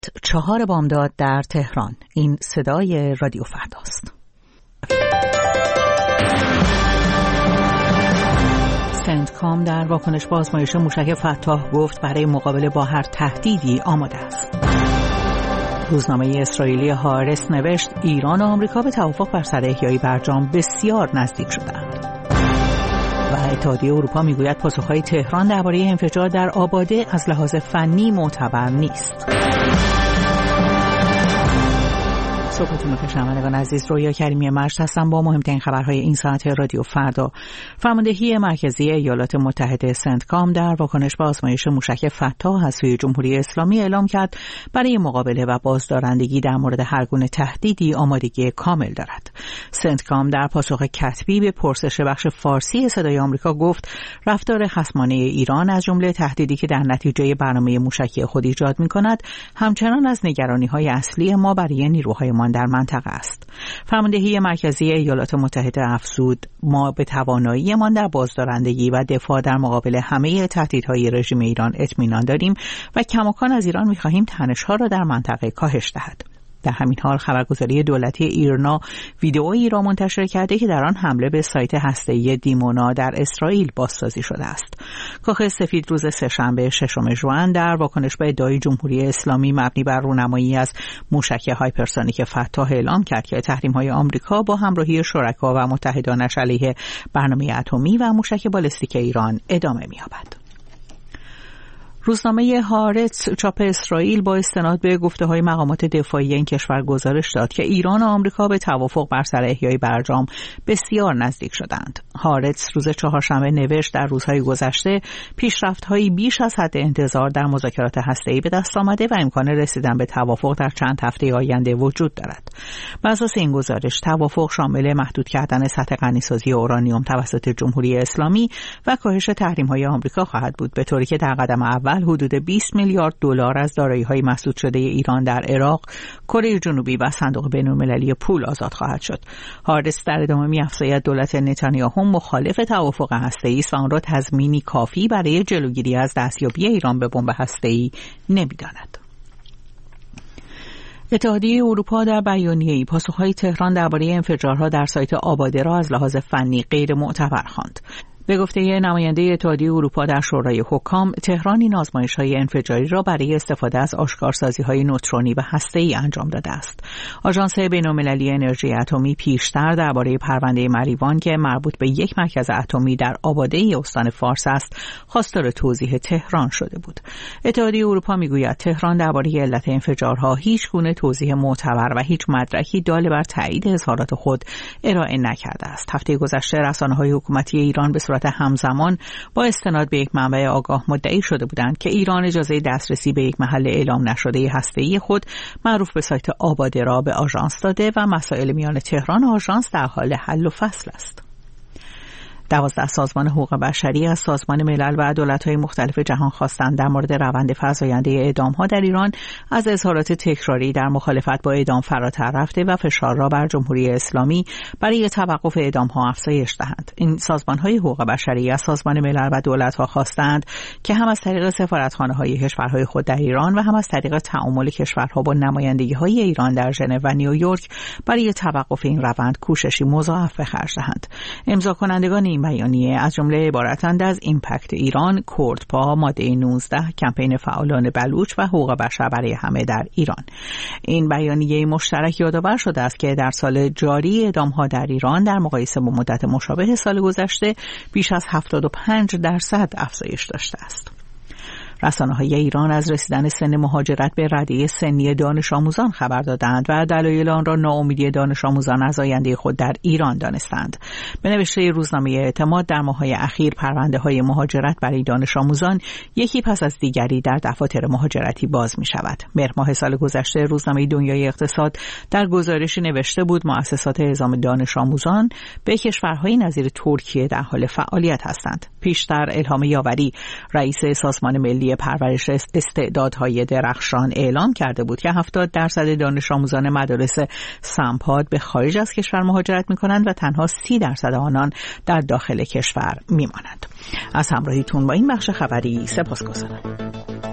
4 بامداد در تهران. این صدای رادیو فرداست. سنتکام در واکنش به آزمایش موشک فتاح گفت برای مقابله با هر تهدیدی آماده است. روزنامه اسرائیلی هارتس نوشت ایران و آمریکا به توافق بر سر احیای برجام بسیار نزدیک شدند. و اتحادیه اروپا میگوید پاسخهای تهران درباره انفجار در آباده از لحاظ فنی معتبر نیست. صبحتون بخیر شنوندگان عزیز، رویا کریمی مجد هستم با مهمترین خبرهای این ساعت رادیو فردا. فرماندهی مرکزی ایالات متحده سنتکام در واکنش به آزمایش موشک فتاح از سوی جمهوری اسلامی اعلام کرد برای مقابله و بازدارندگی در مورد هر گونه تهدیدی آمادگی کامل دارد. سنتکام در پاسخ کتبی به پرسش بخش فارسی صدای آمریکا گفت رفتار خصمانه ایران از جمله تهدیدی که در نتیجه برنامه موشکی خود ایجاد می‌کند همچنان از نگرانی‌های اصلی ما برای نیروهای در منطقه است. فرماندهی مرکزی ایالات متحده افزود ما به توانایی‌مان در بازدارندگی و دفاع در مقابل همه تهدیدهای رژیم ایران اطمینان داریم و کماکان از ایران می‌خواهیم تنش‌ها را در منطقه کاهش دهد. در همین حال خبرگزاری دولتی ایرنا ویدئویی را منتشر کرده که در آن حمله به سایت هسته‌ای دیمونا در اسرائیل بازسازی شده است. کاخ سفید روز سه‌شنبه 6 ژوئن در واکنش به ادعای جمهوری اسلامی مبنی بر رونمایی از موشک هایپرسونیک فتاح اعلام کرد که تحریم‌های آمریکا با همراهی شرکا و متحدانش علیه برنامه اتمی و موشک بالستیک ایران ادامه می‌یابد. روزنامه هارتس چاپ اسرائیل با استناد به گفته‌های مقامات دفاعی این کشور گزارش داد که ایران و آمریکا به توافق بر سر احیای برجام بسیار نزدیک شدند. هارتس روز چهارشنبه نوشت در روزهای گذشته پیشرفت‌هایی بیش از حد انتظار در مذاکرات هسته‌ای به دست آمده و امکان رسیدن به توافق در چند هفته آینده وجود دارد. بر اساس این گزارش توافق شامل محدود کردن سطح غنیسازی اورانیوم توسط جمهوری اسلامی و کاهش تحریم‌های آمریکا خواهد بود، به طوری که در قدم اول حدود 20 میلیارد دلار از دارایی‌های مسدود شده ایران در عراق، کره جنوبی و صندوق بین‌المللی پول آزاد خواهد شد. هارتس در ادامه می‌افزاید دولت نتانیاهو مخالف توافق هسته‌ای است و آن را تضمینی کافی برای جلوگیری از دستیابی ایران به بمب هسته‌ای نمی‌داند. اتحادیه اروپا در بیانیه‌ای پاسخ‌های تهران درباره انفجارها در سایت آباده را از لحاظ فنی غیر معتبر خواند. به گفته نماینده اتحادیه اروپا در شورای حکام، تهران این آزمایش‌های انفجاری را برای استفاده از آشکارسازی‌های نوترونی و هسته‌ای انجام داده است. آژانس بین‌المللی انرژی اتمی پیشتر درباره پرونده مریوان که مربوط به یک مرکز اتمی در آباده استان فارس است، خواستار توضیح تهران شده بود. اتحادیه اروپا می‌گوید تهران درباره علت انفجارها هیچ گونه توضیح معتبر و هیچ مدرکی دال بر تایید اظهارات خود ارائه نکرده است. هفته گذشته رسانه‌های حکومتی ایران به صورت همزمان با استناد به یک منبع آگاه مدعی شده بودند که ایران اجازه دسترسی به یک محل اعلام نشده هسته‌ای خود معروف به سایت آباده را به آژانس داده و مسائل میان تهران و آژانس در حال حل و فصل است. 12 سازمان حقوق بشری از سازمان ملل و دولت‌های مختلف جهان خواستند در مورد روند فزاینده اعدام‌ها در ایران از اظهارات تکراری در مخالفت با اعدام فراتر رفته و فشار را بر جمهوری اسلامی برای توقف اعدام‌ها افزایش دهند. این سازمان‌های حقوق بشری از سازمان ملل و دولت‌ها خواستند که هم از طریق سفارتخانه‌های کشورهای خود در ایران و هم از طریق تعامل کشورها با نمایندگی‌های ایران در ژنو و نیویورک برای توقف این روند کوششی مضاعف به خرج دهند. امضا کنندگان این بیانیه از جمله عبارتند از ایمپکت ایران، کردپا، ماده 19، کمپین فعالان بلوچ و حقوق بشر برای همه در ایران. این بیانیه مشترک یادآور شده است که در سال جاری اعدام‌ها در ایران در مقایسه با مدت مشابه سال گذشته بیش از 75% افزایش داشته است. رسانه‌های ایران از رسیدن سن مهاجرت به رده سنی دانش آموزان خبر دادند و دلایل آن را ناامیدی دانش آموزان از آینده خود در ایران دانستند. به نوشته روزنامه اعتماد در ماه‌های اخیر پرونده‌های مهاجرت برای دانش آموزان یکی پس از دیگری در دفاتر مهاجرتی باز می‌شود. مهر ماه سال گذشته روزنامه دنیای اقتصاد در گزارشی نوشته بود مؤسسات اعزام دانش آموزان به کشورهای نظیر ترکیه در حال فعالیت هستند. پیشتر الهام یاوری رئیس سازمان ملی پرورش استعدادهای درخشان اعلام کرده بود که 70% دانش آموزان مدارس سمپاد به خارج از کشور مهاجرت می‌کنند و تنها 30% آنان در داخل کشور می‌مانند. از همراهیتون با این بخش خبری سپاسگزارم.